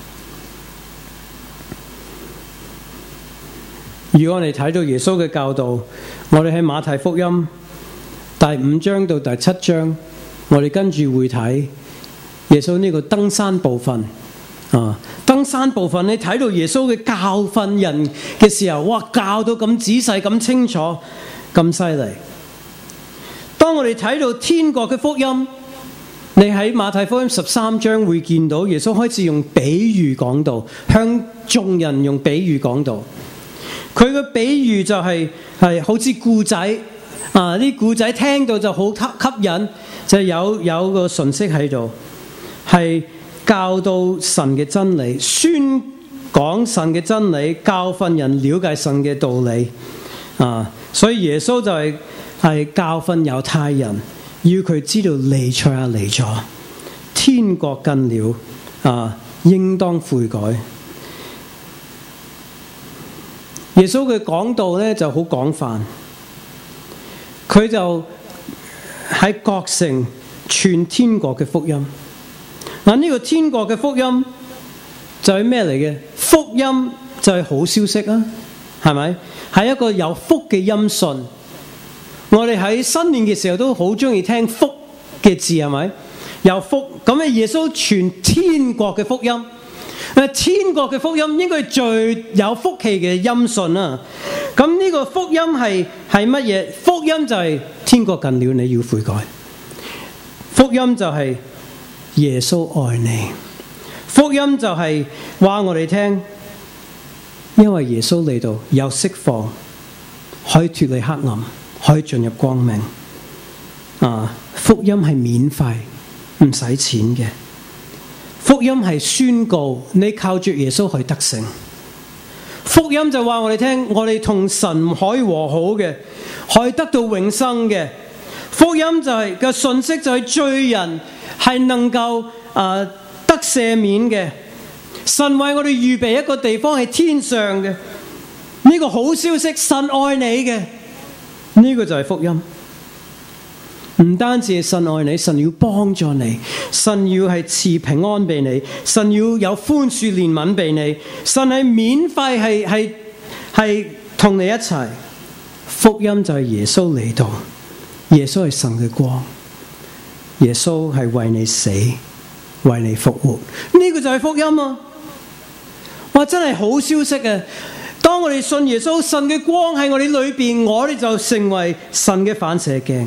如果我哋睇到耶穌嘅教導，我哋喺馬太福音第5章到第7章，我哋跟住會睇耶穌呢個登山部分。登山部分你睇到耶穌嘅教訓人嘅時候，哇！教到咁仔細、咁清楚、咁犀利。當我哋睇到天國嘅福音，你喺馬太福音13章會見到耶穌開始用比喻講道，向眾人用比喻講道。佢嘅比喻就係好似故仔，啲故仔聽到就好吸引，就有個信息喺度，係教導神嘅真理，宣講神嘅真理，教訓人了解神嘅道理。所以耶穌就係教訓猶太人，要佢知道彌賽亞嚟咗，天國近了，應當悔改。耶穌嘅講道咧就好廣泛，佢就喺各城傳天國嘅福音。呢個天國嘅福音就係咩嚟嘅？福音就係好消息啊，係咪？係一個有福嘅音訊。我哋喺新年嘅時候都好中意聽福嘅字，係咪？有福，咁耶穌傳天國嘅福音。天國嘅福音應該係最有福氣嘅音訊啊！咁呢個福音係乜嘢？福音就係天國近了，你要悔改。福音就係耶穌愛你。福音就係話我哋聽，因為耶穌嚟到有釋放，可以脫離黑暗，可以進入光明。福音係免費，唔使錢嘅。福音係宣告你靠住耶穌去得勝。福音就話我哋聽，我哋同神可以和好嘅，可以得到永生嘅。福音就係個信息就係罪人係能夠得赦免嘅。神為我哋預備一個地方係天上嘅，呢個好消息，神愛你嘅，呢個就係福音。唔單止係神愛你，神要幫助你，神要係賜平安俾你，神要有寬恕憐憫俾你，神係免費係同你一齊。福音就係耶穌嚟到，耶穌係神嘅光，耶穌係為你死，為你復活，呢個就係福音啊！哇，真係好消息啊！當我哋信耶穌，神嘅光喺我哋裏邊，我哋就成為神嘅反射鏡。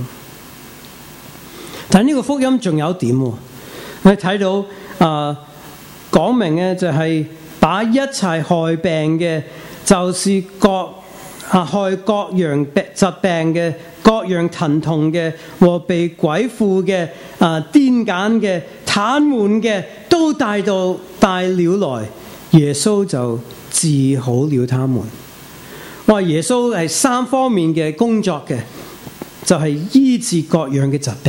但呢個福音仲有點喎，你睇到講明嘅就係把一切害病嘅，就是害各樣疾病嘅、各樣疼痛嘅和被鬼附嘅、癲癇嘅、癱瘓嘅，都帶了來，耶穌就治好了他們。哇！耶穌係三方面嘅工作嘅，就係醫治各樣嘅疾病。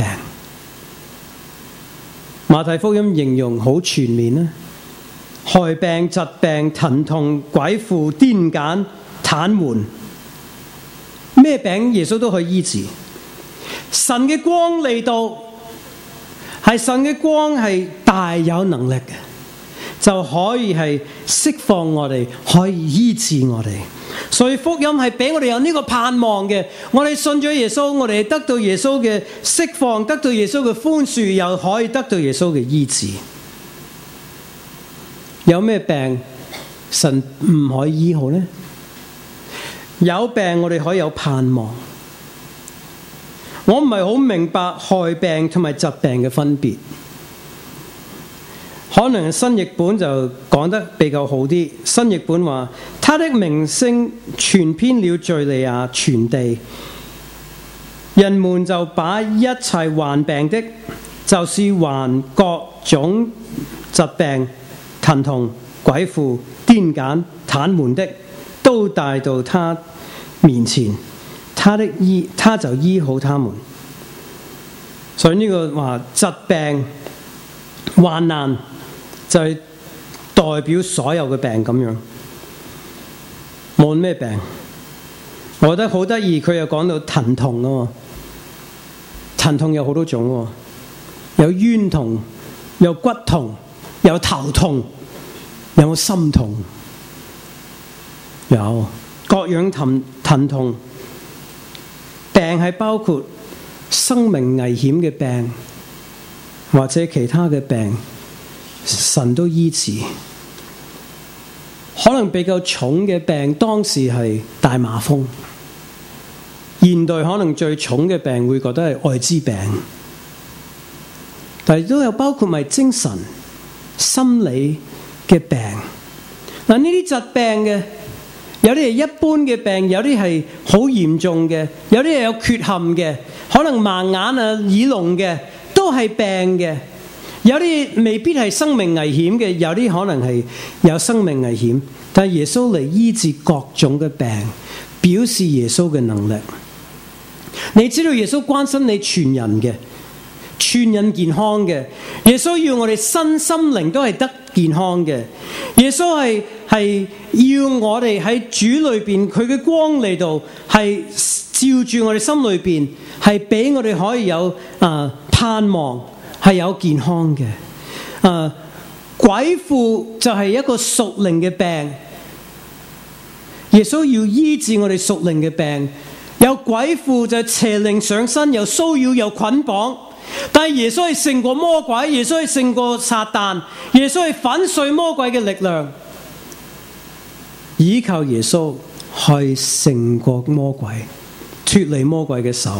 馬太福音形容好全面啦，害病、疾病、疼痛、鬼附、癲癇、癱瘓，咩病耶穌都可以醫治。神嘅光嚟到，係神嘅光係大有能力嘅，就可以係釋放我哋，可以醫治我哋。所以福音係俾我哋有呢個盼望嘅，我哋信咗耶穌，我哋得到耶穌嘅釋放，得到耶穌嘅寬恕，又可以得到耶穌嘅醫治。有咩病神唔可以醫好呢？有病我哋可以有盼望。我唔係好明白害病同埋疾病嘅分別，可能新譯本就講得比較好啲。新譯本話，他的名聲傳遍了敘利亞全地，人們就把一切患病的，就是患各種疾病、疼痛、鬼附、癲癇、癱瘓的，都帶到他面前，他就醫好他們。所以呢個話疾病、患難就係代表所有嘅病咁樣。無論咩病，我覺得好得意，佢又講到疼痛啊嘛。疼痛有好多種，有冤痛，有骨痛，有頭痛，有冇心痛？有各樣疼痛。病係包括生命危險嘅病，或者其他嘅病，神都醫治。可能比較重嘅病，當時係大麻風。現代可能最重嘅病會覺得係艾滋病，但係都有包括埋精神、心理嘅病。嗱，呢啲疾病嘅，有啲係一般嘅病，有啲係好嚴重嘅，有啲係有缺陷嘅，可能盲眼啊、耳聾嘅，都係病嘅。有啲未必係生命危險嘅，有啲可能係有生命危險。但係耶穌嚟醫治各種嘅病，表示耶穌嘅能力。你知道耶穌關心你全人嘅，全人健康嘅。耶穌要我哋身心靈都係得健康嘅。耶穌係要我哋喺主裏邊，佢嘅光嚟到係照住我哋心裏邊，係俾我哋可以有盼望，係有健康嘅。 鬼附就係一個屬靈嘅病，耶穌要醫治我哋屬靈嘅病。有鬼附就係邪靈上身，又騷擾又捆綁，但係耶穌係勝過魔鬼，耶穌係勝過撒旦，耶穌係粉碎魔鬼嘅力量，依靠耶穌去勝過魔鬼，脫離魔鬼嘅手。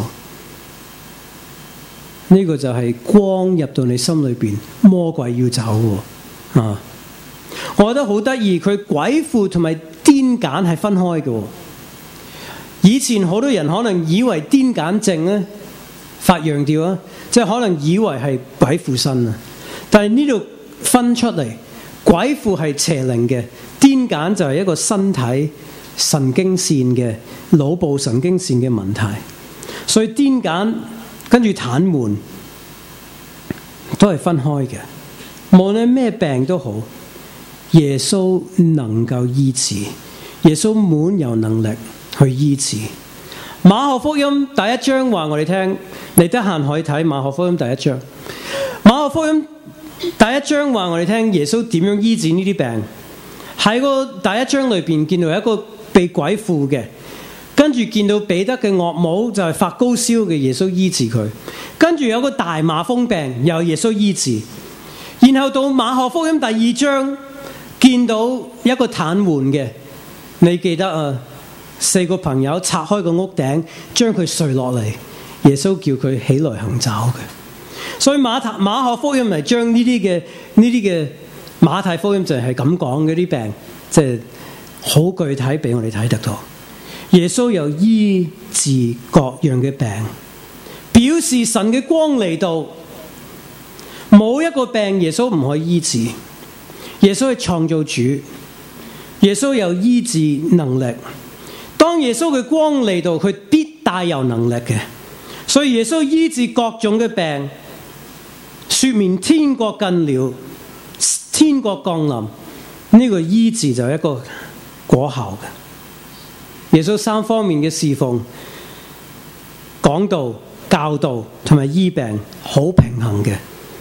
呢個就係光入到你心裏邊，魔鬼要走啊！我覺得好得意，佢鬼附同埋癲癇係分開嘅。以前好多人可能以為癲癇症咧發羊吊啊，即係可能以為係鬼附身啊。但係呢度分出嚟，鬼附係邪靈嘅，癲癇就係一個身體神經線嘅腦部神經線嘅問題。所以癲癇跟住癱瘓都係分開嘅。無論咩病都好，耶穌能夠醫治，耶穌滿有能力去醫治。馬可福音第一章話我哋聽，你得閒可以睇馬可福音第一章。馬可福音第一章話我哋聽耶穌點樣醫治呢啲病。喺個第一章裏邊見到一個被鬼附嘅，跟住見到彼得嘅岳母就係發高燒嘅，耶穌醫治佢。跟住有個大麻風病，又耶穌醫治。然後到馬可福音第二章見到一個癱瘓嘅，你記得啊？4個朋友拆開個屋頂，將佢垂落嚟，耶穌叫佢起來行走嘅。所以馬可福音嚟將呢啲嘅馬太福音就係咁講嗰啲病，即係好具體俾我哋睇得到。耶穌又醫治各樣嘅病，表示神嘅光嚟到，冇一個病耶穌唔可以醫治。耶穌係創造主，耶穌有醫治能力。當耶穌嘅光嚟到，佢必帶有能力嘅，所以耶穌醫治各種嘅病，說明天國近了，天國降臨。呢個醫治就係一個果效嘅。耶穌3方面嘅侍奉，講道、教導同埋醫病，好平衡嘅。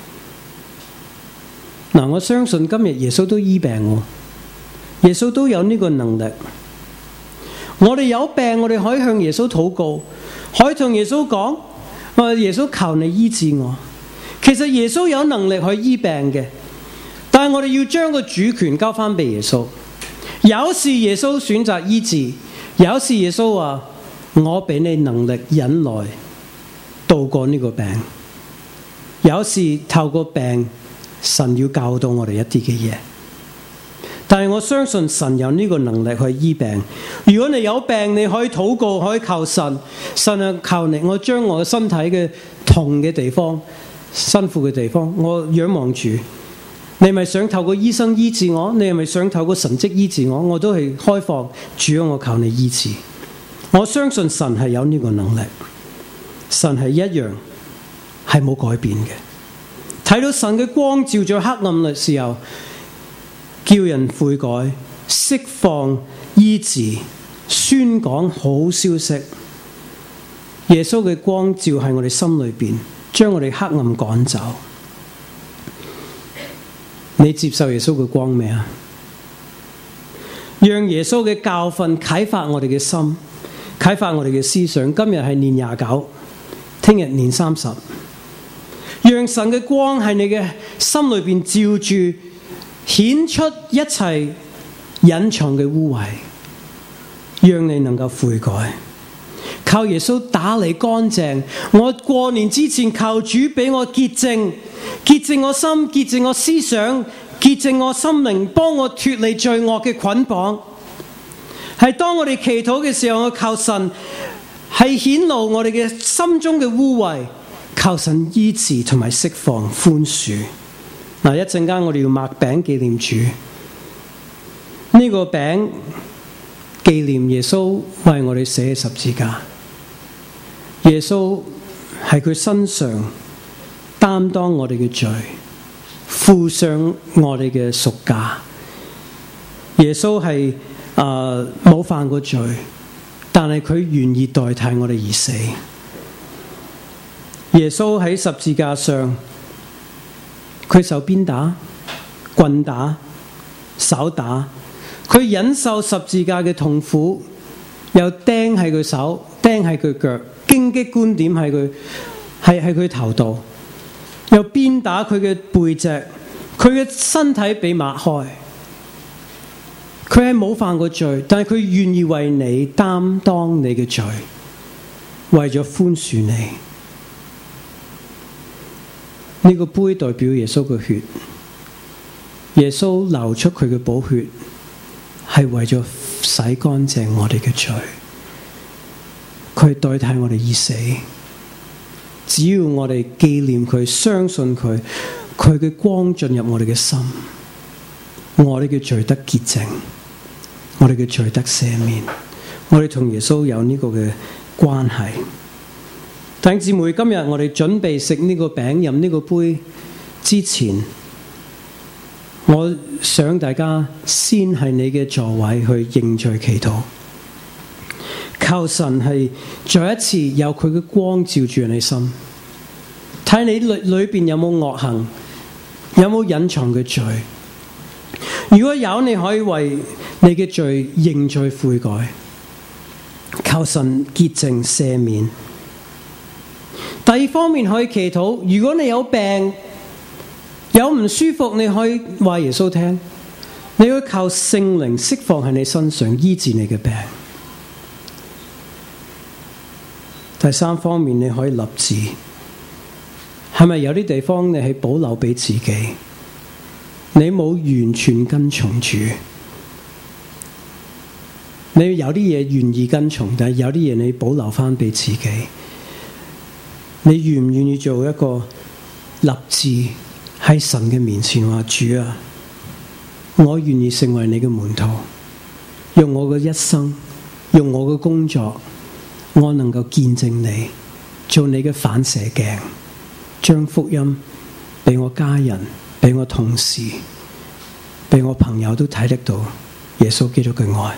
嗱，我相信今日耶穌都醫病，耶穌都有呢個能力。我哋有病，我哋可以向耶穌禱告，可以同耶穌講：耶穌求你醫治我。其實耶穌有能力去醫病嘅，但係我哋要將個主權交翻俾耶穌。有時耶穌選擇醫治，有時耶穌話：我俾你能力忍耐度過呢個病。有時透過病，神要教導我哋一啲嘅嘢。但係我相信神有呢個能力去醫病。如果你有病，你可以禱告，可以求神。神啊，求你，我將我身體嘅痛嘅地方、辛苦嘅地方，我仰望住。你係咪想透過醫生醫治我？你係咪想透過神蹟醫治我？我都係開放。主啊，我求你醫治。我相信神係有呢個能力。神係一樣，係冇改變嘅。睇到神嘅光照在黑暗嘅時候，叫人悔改、釋放、醫治、宣講好消息。耶穌嘅光照喺我哋心裏邊，將我哋黑暗趕走。你接受耶穌嘅光未啊？讓耶穌嘅教訓啟發我哋嘅心，啟發我哋嘅思想。今日係年29，聽日年30。讓神嘅光喺你嘅心裏邊照住，顯出一切隱藏嘅污穢，讓你能夠悔改，靠耶穌打理乾淨。我過年之前求主俾我潔淨，潔淨我心，潔淨我思想，潔淨我心靈，幫我脫離罪惡嘅捆綁。係當我哋祈禱嘅時候，我求神係顯露我哋嘅心中嘅污穢，求神醫治同埋釋放寬恕。嗱，一陣間我哋要擘餅紀念主。呢個餅紀念耶穌為我哋寫十字架。耶穌喺佢身上擔當我哋嘅罪，付上我哋嘅贖價。耶穌係冇犯過罪，但係佢願意代替我哋而死。耶穌喺十字架上，佢受鞭打， 棍打、手打，佢忍受十字架嘅痛苦，又釘喺佢手、釘喺佢腳，荊棘冠點喺佢頭度，又鞭打佢嘅背脊，佢嘅身體被擘開。佢係冇犯過罪，但係佢願意為你擔當你嘅罪，為咗寬恕你。呢個杯代表耶穌嘅血，耶穌流出佢嘅寶血，係為咗洗乾淨我哋嘅罪。佢代替我哋而死。只要我哋紀念佢、相信佢，佢嘅光進入我哋嘅心，我哋嘅罪得潔淨，我哋嘅罪得赦免，我哋同耶穌有呢個嘅關係。弟兄姊妹，今日我哋準備食呢個餅、飲呢個杯之前，我想大家先喺你嘅座位去認罪祈禱，求神係再一次有佢嘅光照住你心，睇你裏邊有冇惡行，有冇隱藏嘅罪。如果有，你可以為你嘅罪認罪悔改，求神潔淨赦免。第二方面可以祈禱，如果你有病有唔舒服，你可以話耶穌聽，你要靠聖靈釋放喺你身上，醫治你嘅病。第三方面你可以立志，係咪有啲地方你係保留俾自己，你冇完全跟從主，你有啲嘢願意跟從，但係有啲嘢你保留翻俾自己。你願唔願意做一個立志喺神嘅面前話，主啊，我願意成為你嘅門徒，用我嘅一生，用我嘅工作，我能夠見證你，做你嘅反射鏡，將福音俾我家人，俾我同事，俾我朋友都睇得到耶穌基督嘅愛。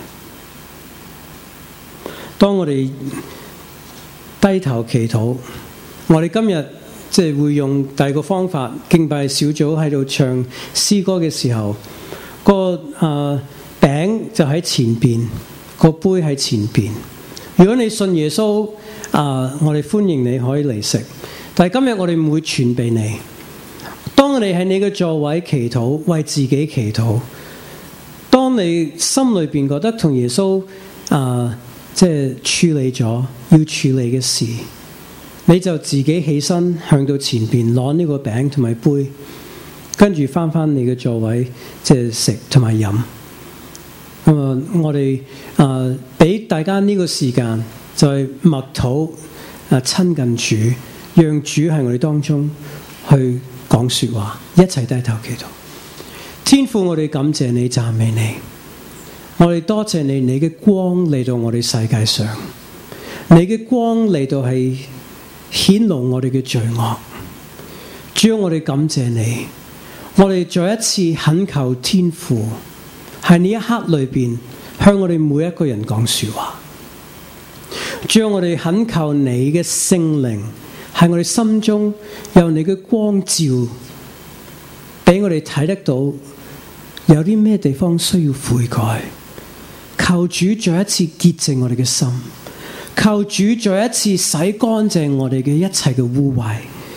當我哋低頭祈禱，我哋今日會用第二個方法，敬拜小組喺度唱詩歌嘅時候，個餅就喺前邊，個杯喺前邊。如果你信耶穌，我哋歡迎你可以嚟食。但係今日我哋唔會傳俾你。當你喺你嘅座位祈禱，為自己祈禱，當你心裏邊覺得同耶穌處理咗要處理嘅事，你就自己起身向到前邊攞呢個餅同埋杯，跟住翻你嘅座位，食同埋飲。我哋俾大家呢個時間，就係默禱親近主，讓主喺我哋當中去講說話，一齊低頭祈禱。天父，我哋感謝你，讚美你，我哋多謝你，你嘅光嚟到我哋世界上，你嘅光嚟到係顯露我哋嘅罪惡。主啊，我哋感謝你，我哋再一次懇求天父喺呢一刻裏邊向我哋每一個人講說話。主啊，我哋懇求你嘅聖靈喺我哋心中由你嘅光照，俾我哋睇得到有啲咩地方需要悔改。求主再一次潔淨我哋嘅心，求主再一次洗乾淨我哋嘅一切嘅污穢。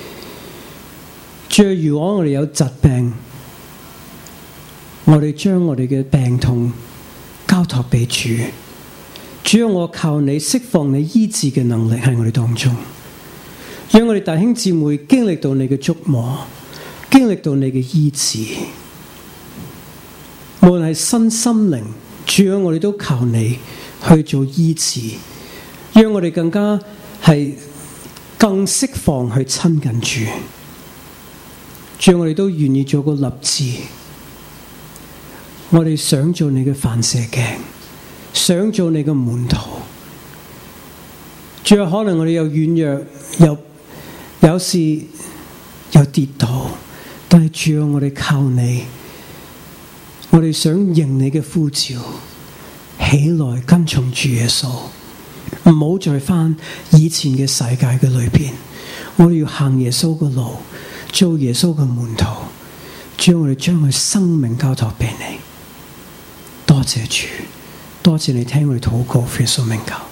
主啊，如果我哋有疾病，我哋將我哋嘅病痛交託俾主。主啊，我求你釋放你醫治嘅能力喺我哋當中，讓我哋弟兄姊妹經歷到你嘅觸摸，經歷到你嘅醫治，無論係身心靈。主啊，我哋都求你去做醫治，讓我哋更釋放去親近主。主啊，我哋都願意做個立志，我哋想做你嘅反射鏡，想做你嘅門徒。主啊，可能我哋有軟弱，有時又跌倒，但係主啊，我哋靠你。我哋想認你嘅呼召，起來跟從主耶穌，唔好再返以前嘅世界嘅裏邊。我哋要行耶穌嘅路，做耶穌嘅門徒。 主，我哋將佢生命交託俾你。多謝主，多謝你聽我哋禱告，奉耶穌名求。